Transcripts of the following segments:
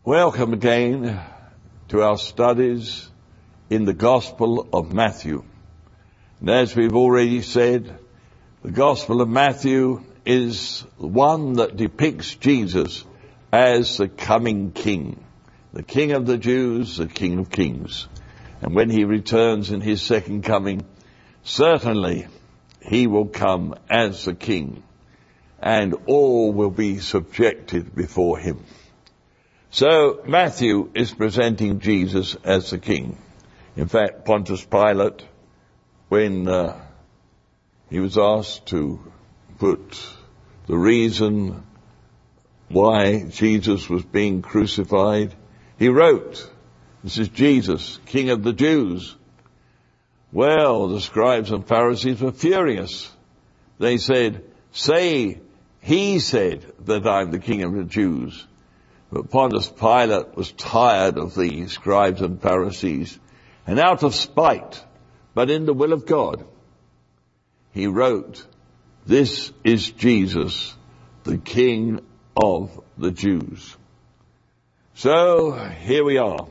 Welcome again to our studies in the Gospel of Matthew. And as we've already said, the Gospel of Matthew is one that depicts Jesus as the coming King, the King of the Jews, the King of Kings. And when he returns in his second coming, certainly he will come as the King, and all will be subjected before him. So Matthew is presenting Jesus as the King. In fact, Pontius Pilate, when he was asked to put the reason why Jesus was being crucified, he wrote, "This is Jesus, King of the Jews." Well, the scribes and Pharisees were furious. They said, "Say, he said that I'm the King of the Jews." But Pontius Pilate was tired of the scribes and Pharisees, and out of spite, but in the will of God, he wrote, "This is Jesus, the King of the Jews." So here we are.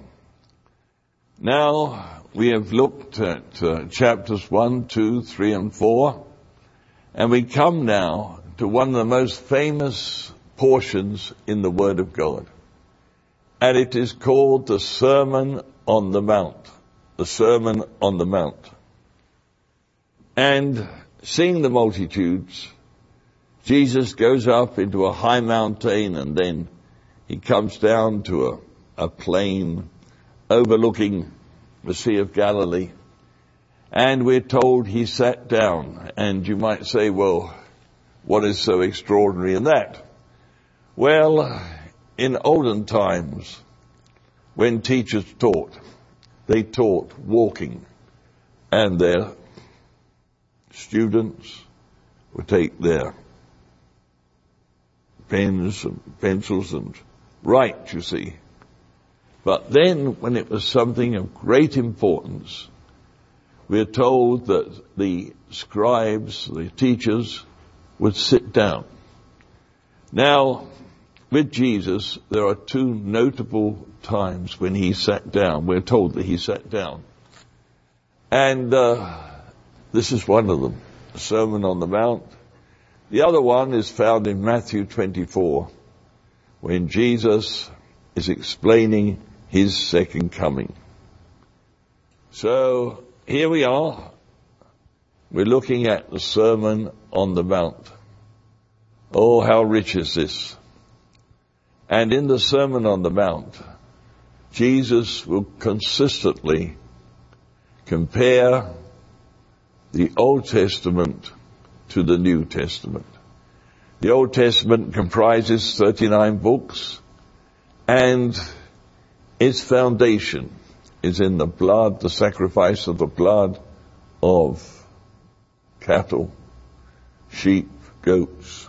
Now we have looked at chapters 1, 2, 3, and 4, and we come now to one of the most famous portions in the Word of God. And it is called the Sermon on the Mount. The Sermon on the Mount. And seeing the multitudes, Jesus goes up into a high mountain, and then he comes down to a plain overlooking the Sea of Galilee. And we're told he sat down. And you might say, well, what is so extraordinary in that? Well, in olden times, when teachers taught, they taught walking, and their students would take their pens and pencils and write, you see. But then, when it was something of great importance, we're told that the scribes, the teachers, would sit down. Now, with Jesus, there are two notable times when he sat down. We're told that he sat down. And this is one of them, the Sermon on the Mount. The other one is found in Matthew 24, when Jesus is explaining his second coming. So here we are. We're looking at the Sermon on the Mount. Oh, how rich is this! And in the Sermon on the Mount, Jesus will consistently compare the Old Testament to the New Testament. The Old Testament comprises 39 books, and its foundation is in the blood, the sacrifice of the blood of cattle, sheep, goats.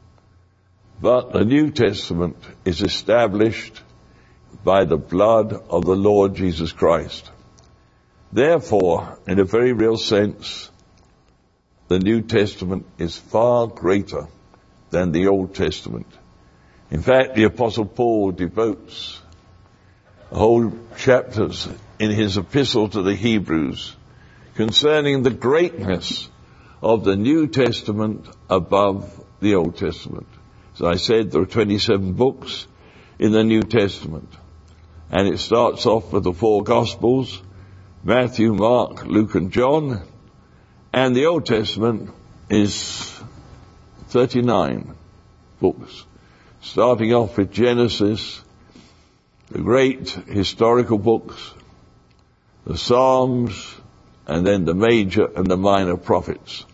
But the New Testament is established by the blood of the Lord Jesus Christ. Therefore, in a very real sense, the New Testament is far greater than the Old Testament. In fact, the Apostle Paul devotes whole chapters in his epistle to the Hebrews concerning the greatness of the New Testament above the Old Testament. As I said, there are 27 books in the New Testament. And it starts off with the four Gospels, Matthew, Mark, Luke, and John. And the Old Testament is 39 books, starting off with Genesis, the great historical books, the Psalms, and then the major and the minor prophets.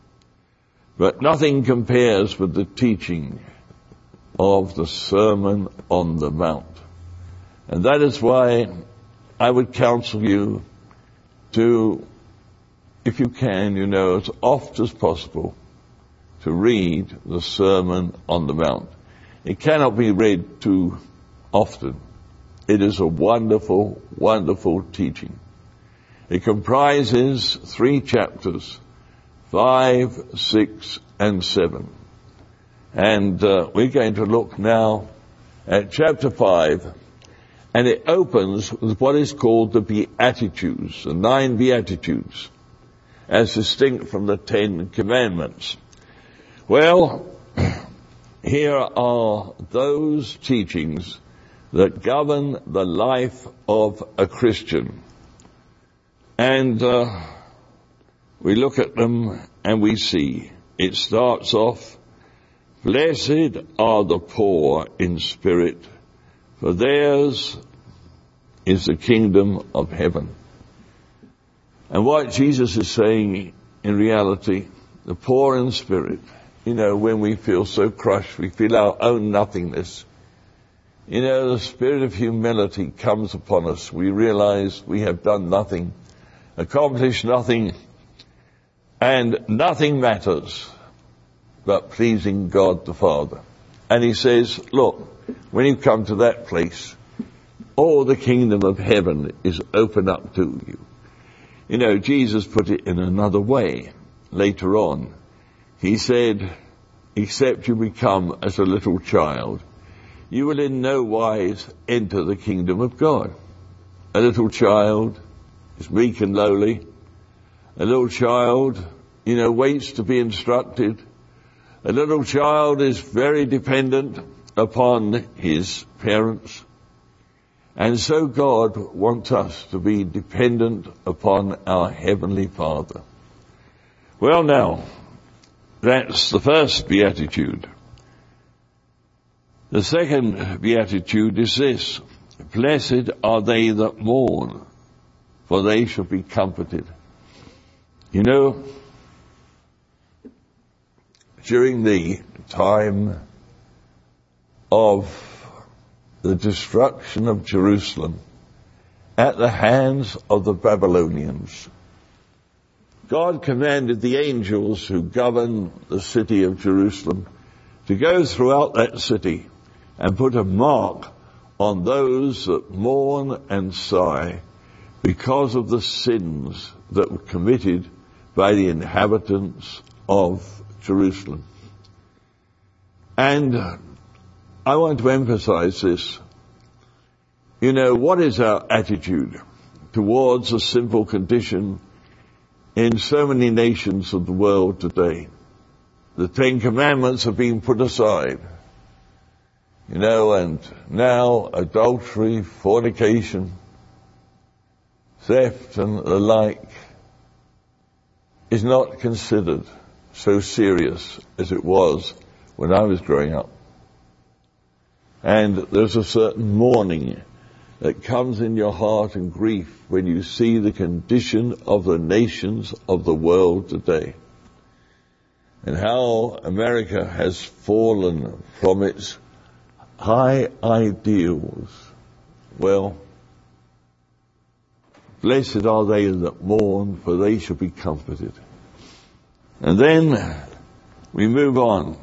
But nothing compares with the teaching of the Sermon on the Mount. And that is why I would counsel you to, if you can, as oft as possible, to read the Sermon on the Mount. It cannot be read too often. It is a wonderful, wonderful teaching. It comprises 3 chapters, 5, 6, and 7. And we're going to look now at chapter 5, And it opens with what is called the Beatitudes, the 9 Beatitudes, as distinct from the 10 Commandments. Well, here are those teachings that govern the life of a Christian. And we look at them and we see. It starts off, "Blessed are the poor in spirit, for theirs is the kingdom of heaven." And what Jesus is saying in reality, the poor in spirit, when we feel so crushed, we feel our own nothingness. The spirit of humility comes upon us. We realize we have done nothing, accomplished nothing, and nothing matters but pleasing God the Father. And he says, look, when you come to that place, all the kingdom of heaven is open up to you. Jesus put it in another way later on. He said, except you become as a little child, you will in no wise enter the kingdom of God. A little child is meek and lowly. A little child, waits to be instructed. A little child is very dependent upon his parents. And so God wants us to be dependent upon our Heavenly Father. Well now, that's the first beatitude. The second beatitude is this: "Blessed are they that mourn, for they shall be comforted." During the time of the destruction of Jerusalem at the hands of the Babylonians, God commanded the angels who govern the city of Jerusalem to go throughout that city and put a mark on those that mourn and sigh because of the sins that were committed by the inhabitants of Jerusalem. And I want to emphasize this. What is our attitude towards a sinful condition in so many nations of the world today? The 10 Commandments have been put aside. And now adultery, fornication, theft and the like is not considered so serious as it was when I was growing up. And there's a certain mourning that comes in your heart and grief when you see the condition of the nations of the world today, and how America has fallen from its high ideals. Well, blessed are they that mourn, for they shall be comforted. And then we move on.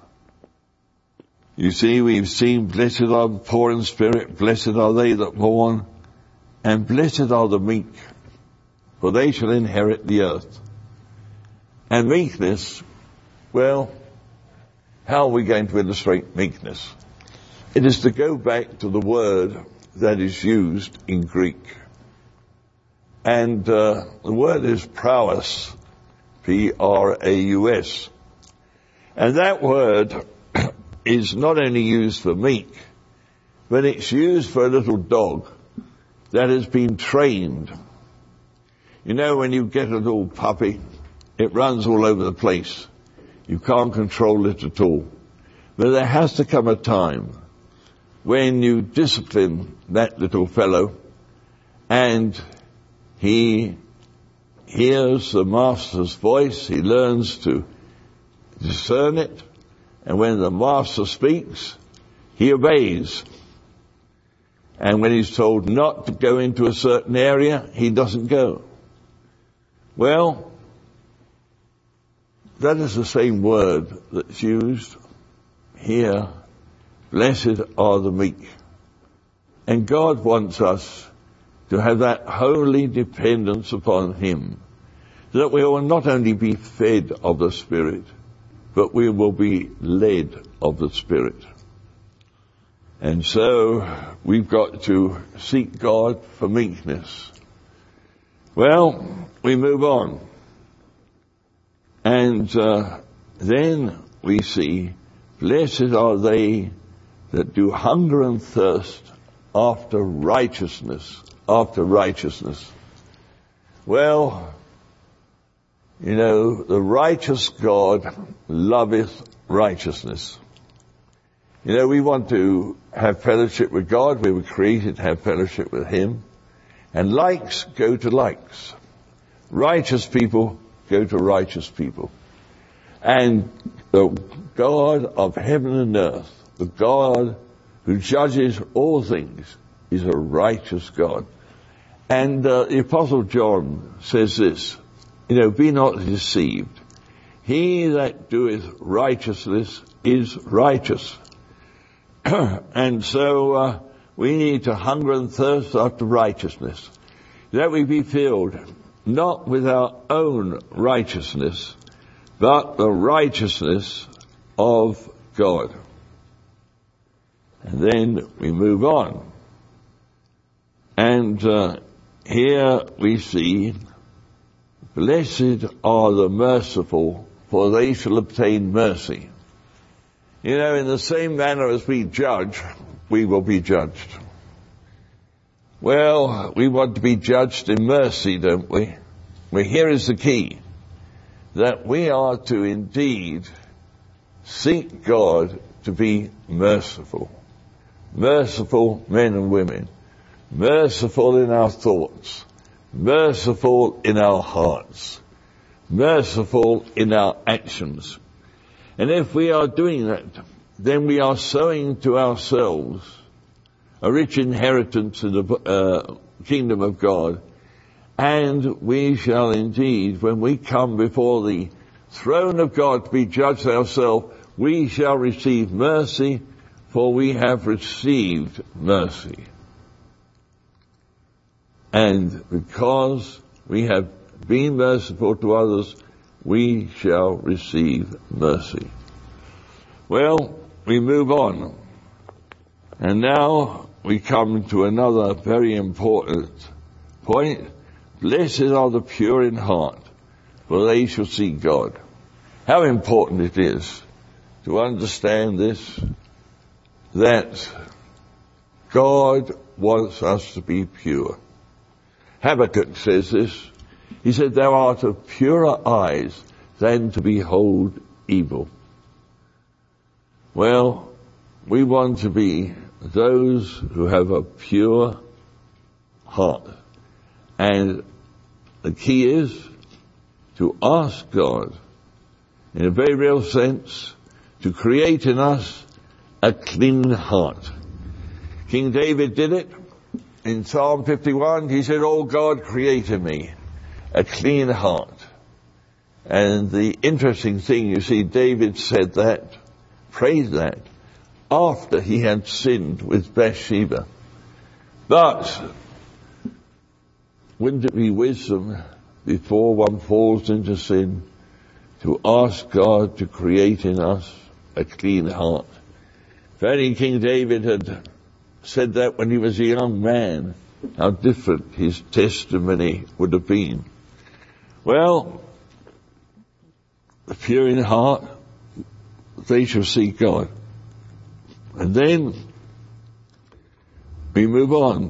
You see, we've seen blessed are the poor in spirit, blessed are they that mourn, and blessed are the meek, for they shall inherit the earth. And meekness, well, how are we going to illustrate meekness? It is to go back to the word that is used in Greek. And the word is praus, P-R-A-U-S. And that word is not only used for meek, but it's used for a little dog that has been trained. When you get a little puppy, it runs all over the place. You can't control it at all. But there has to come a time when you discipline that little fellow and he hears the master's voice, he learns to discern it, and when the master speaks, he obeys. And when he's told not to go into a certain area, he doesn't go. Well, that is the same word that's used here. Blessed are the meek. And God wants us to have that holy dependence upon Him, that we will not only be fed of the Spirit, but we will be led of the Spirit. And so we've got to seek God for meekness. Well, we move on. And then we see, blessed are they that do hunger and thirst after righteousness, after righteousness. Well, you know, the righteous God loveth righteousness. You know, we want to have fellowship with God. We were created to have fellowship with Him. And likes go to likes. Righteous people go to righteous people. And the God of heaven and earth, the God who judges all things, is a righteous God. And the Apostle John says this, you know, be not deceived. He that doeth righteousness is righteous. And so we need to hunger and thirst after righteousness, that we be filled not with our own righteousness, but the righteousness of God. And then we move on. And here we see, blessed are the merciful, for they shall obtain mercy. You know, in the same manner as we judge, we will be judged. Well, we want to be judged in mercy, don't we? Well, here is the key, that we are to indeed seek God to be merciful. Merciful men and women. Merciful in our thoughts. Merciful in our hearts. Merciful in our actions. And if we are doing that, then we are sowing to ourselves a rich inheritance in the kingdom of God. And we shall indeed, when we come before the throne of God to be judged ourselves, we shall receive mercy, for we have received mercy. And because we have been merciful to others, we shall receive mercy. Well, we move on. And now we come to another very important point. Blessed are the pure in heart, for they shall see God. How important it is to understand this, that God wants us to be pure. Habakkuk says this. He said, thou art of purer eyes than to behold evil. Well, we want to be those who have a pure heart. And the key is to ask God, in a very real sense, to create in us a clean heart. King David did it. In Psalm 51, he said, "O God, create in me a clean heart." And the interesting thing, you see, David said that, prayed that, after he had sinned with Bathsheba. But wouldn't it be wisdom, before one falls into sin, to ask God to create in us a clean heart? If only King David had said that when he was a young man, how different his testimony would have been. Well, the pure in heart, they shall see God. And then we move on.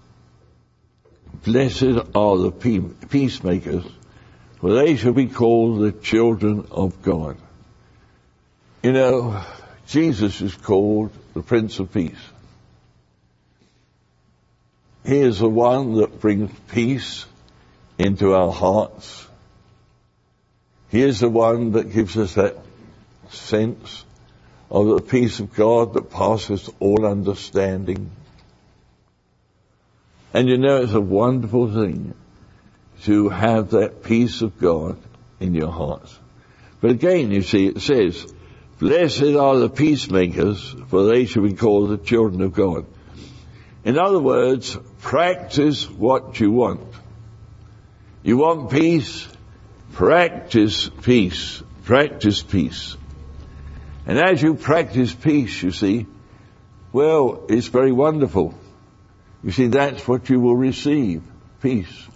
Blessed are the peacemakers, for they shall be called the children of God. You know, Jesus is called the Prince of Peace. He is the one that brings peace into our hearts. He is the one that gives us that sense of the peace of God that passes all understanding. And you know, it's a wonderful thing to have that peace of God in your hearts. But again, you see, it says, blessed are the peacemakers, for they shall be called the children of God. In other words, practice what you want. You want peace? Practice peace. Practice peace. And as you practice peace, you see, Well, it's very wonderful. You see, that's what you will receive, peace.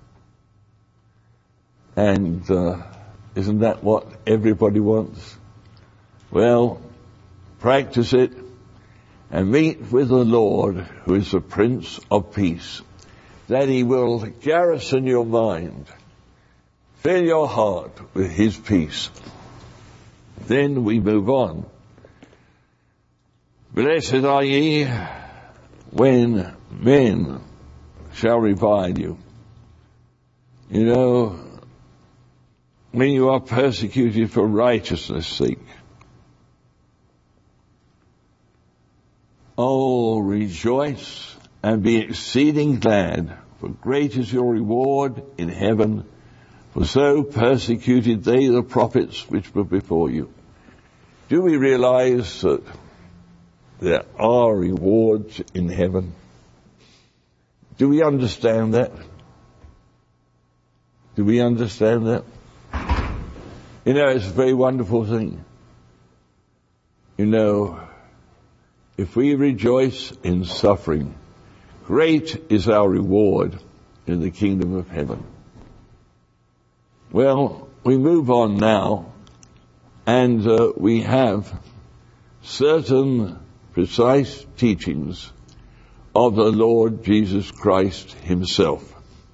And isn't that what everybody wants? Well, practice it and meet with the Lord, who is the Prince of Peace, that he will garrison your mind, fill your heart with his peace. Then we move on. Blessed are ye when men shall revile you. You know, when you are persecuted for righteousness' sake. Oh, rejoice and be exceeding glad, for great is your reward in heaven, for so persecuted they the prophets which were before you. Do we realize that there are rewards in heaven? Do we understand that? Do we understand that? You know, it's a very wonderful thing. You know, if we rejoice in suffering, great is our reward in the kingdom of heaven. Well, we move on now, and we have certain precise teachings of the Lord Jesus Christ himself.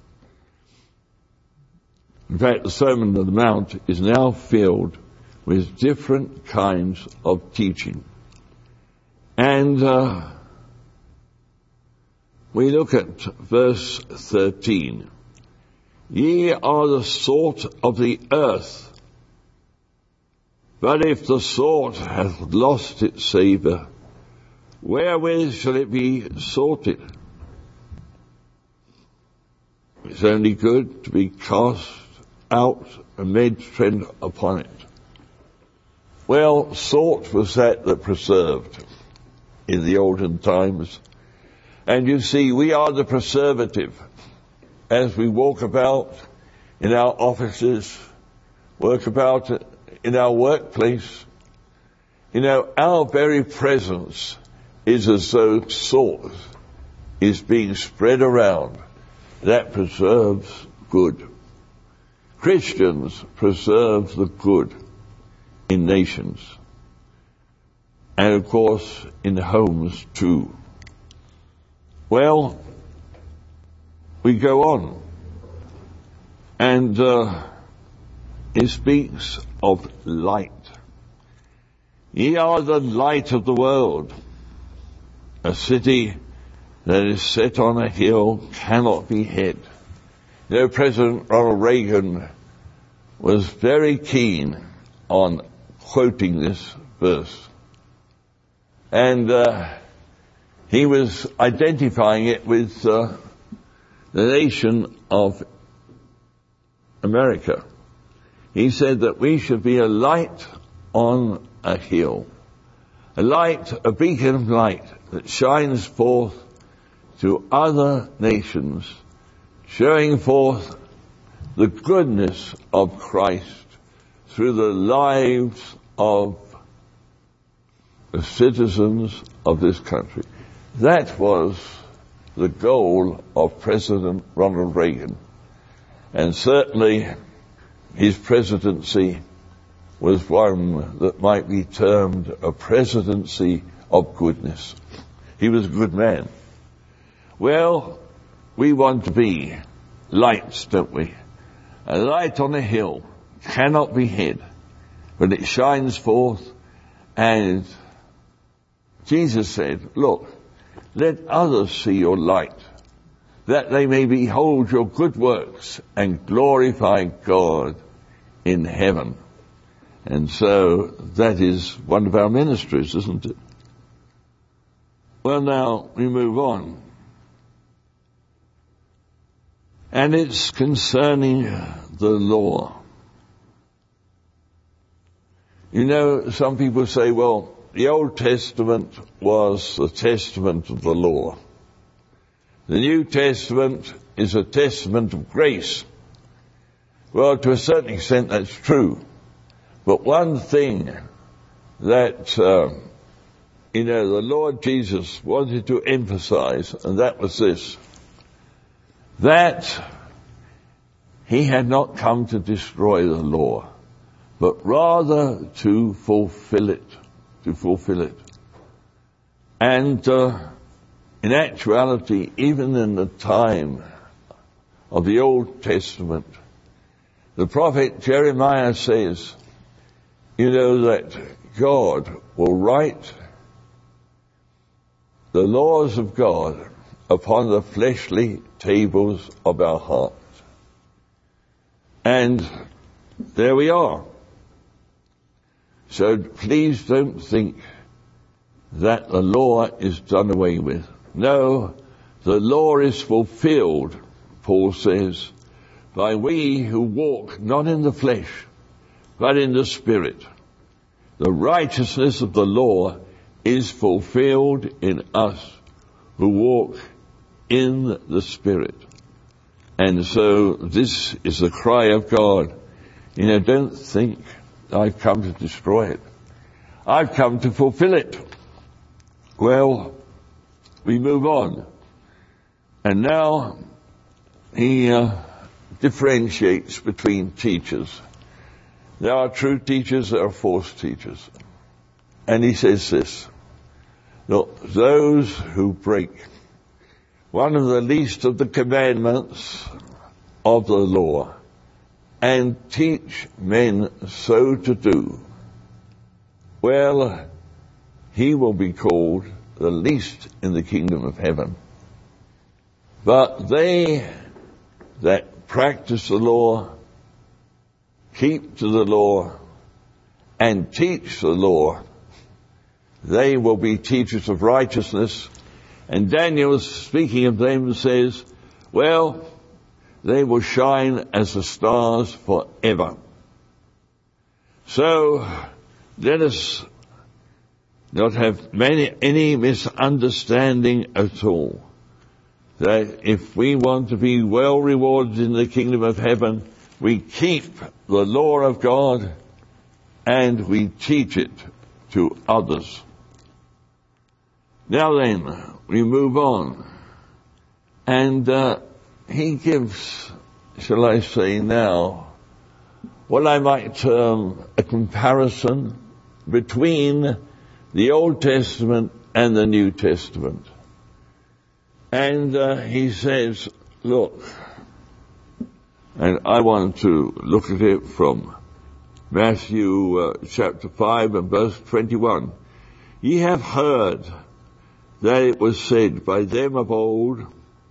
In fact, the Sermon on the Mount is now filled with different kinds of teaching. And we look at verse 13. Ye are the salt of the earth, but if the salt hath lost its savour, wherewith shall it be salted? It's only good to be cast out and made to tread upon it. Well, salt was that preserved in the olden times. And you see, we are the preservative. As we walk about in our offices, work about in our workplace, you know, our very presence is as though salt is being spread around. That preserves good. Christians preserve the good in nations. And of course, in homes too. Well, we go on. And it speaks of light. Ye are the light of the world. A city that is set on a hill cannot be hid. You know, President Ronald Reagan was very keen on quoting this verse. And he was identifying it with the nation of America. He said that we should be a light on a hill. A light, a beacon of light that shines forth to other nations, showing forth the goodness of Christ through the lives of the citizens of this country. That was the goal of President Ronald Reagan. And certainly his presidency was one that might be termed a presidency of goodness. He was a good man. Well, we want to be lights, don't we? A light on a hill cannot be hid, but it shines forth. And Jesus said, look, let others see your light, that they may behold your good works and glorify God in heaven. And so that is one of our ministries, isn't it? Well, now we move on. And it's concerning the law. You know, some people say, well, the Old Testament was the testament of the law. The New Testament is a testament of grace. Well, to a certain extent that's true. But one thing that the Lord Jesus wanted to emphasize, and that was this, that he had not come to destroy the law, but rather to fulfill it, And in actuality, even in the time of the Old Testament, the prophet Jeremiah says, that God will write the laws of God upon the fleshly tables of our hearts. And there we are. So please don't think that the law is done away with. No, the law is fulfilled, Paul says, by we who walk not in the flesh, but in the Spirit. The righteousness of the law is fulfilled in us who walk in the Spirit. And so this is the cry of God. Don't think I've come to destroy it. I've come to fulfill it. Well, we move on. And now he differentiates between teachers. There are true teachers, there are false teachers. And he says this, look, those who break one of the least of the commandments of the law and teach men so to do, well, he will be called the least in the kingdom of heaven. But they that practice the law, keep to the law, and teach the law, they will be teachers of righteousness. And Daniel, speaking of them, says, well, they will shine as the stars forever. So let us not have any misunderstanding at all. That if we want to be well rewarded in the kingdom of heaven, we keep the law of God and we teach it to others. Now then, we move on. And he gives, shall I say now, what I might term a comparison between the Old Testament and the New Testament. And he says, look, and I want to look at it from Matthew chapter 5 and verse 21. Ye have heard that it was said by them of old,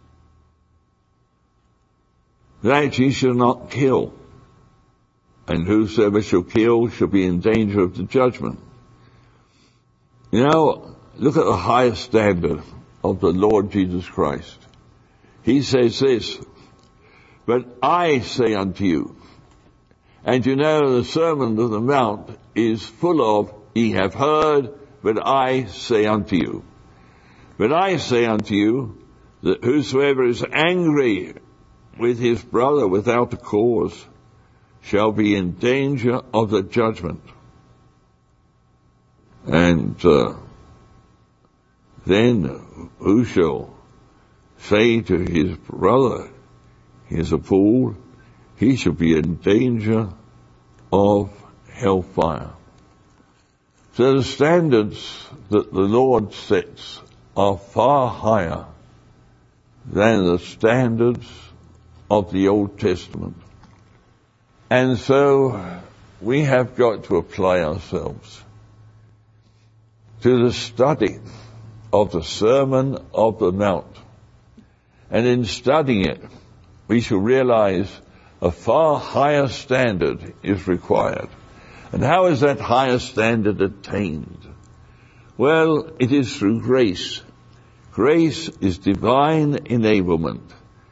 that ye shall not kill, and whosoever shall kill shall be in danger of the judgment. Look at the highest standard of the Lord Jesus Christ. He says this, but I say unto you, and the Sermon on the Mount is full of, ye have heard, but I say unto you. But I say unto you, that whosoever is angry with his brother without a cause shall be in danger of the judgment. And then who shall say to his brother, he is a fool, he shall be in danger of hellfire. So the standards that the Lord sets are far higher than the standards of the Old Testament. And so we have got to apply ourselves to the study of the Sermon on the Mount. And in studying it, we shall realize a far higher standard is required. And how is that higher standard attained? Well, it is through grace. Grace is divine enablement.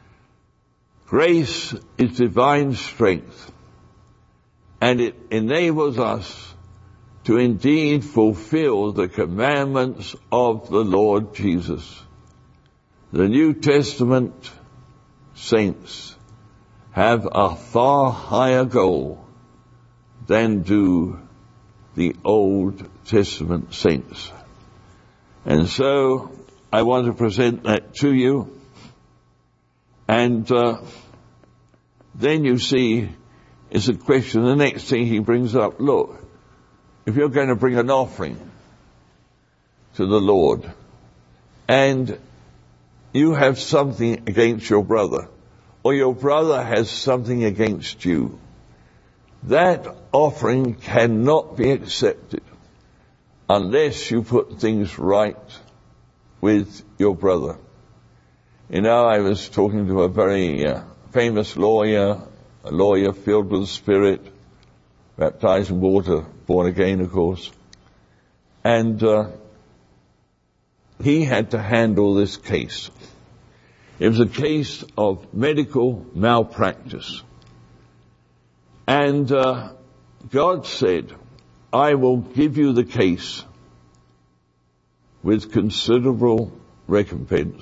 Grace is divine strength. And it enables us to indeed fulfill the commandments of the Lord Jesus. The New Testament saints have a far higher goal than do the Old Testament saints. And so I want to present that to you. And then you see, it's a question, the next thing he brings up, look, if you're going to bring an offering to the Lord, and you have something against your brother, or your brother has something against you, that offering cannot be accepted unless you put things right with your brother. You know, I was talking to a very famous lawyer, a lawyer filled with the Spirit, baptized in water, born again, of course. And he had to handle this case. It was a case of medical malpractice. And God said, I will give you the case with considerable recompense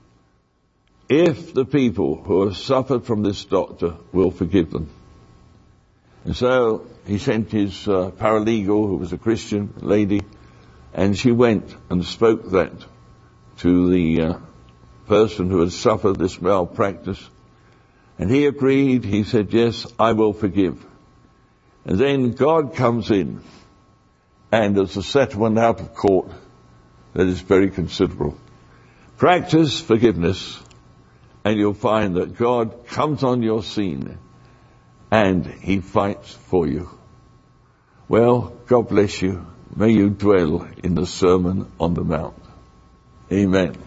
if the people who have suffered from this doctor will forgive them. And so he sent his paralegal, who was a Christian lady, and she went and spoke that to the person who had suffered this malpractice. And he agreed. He said, yes, I will forgive. And then God comes in, and there's a settlement out of court that is very considerable. Practice forgiveness, and you'll find that God comes on your scene, and he fights for you. Well, God bless you. May you dwell in the Sermon on the Mount. Amen.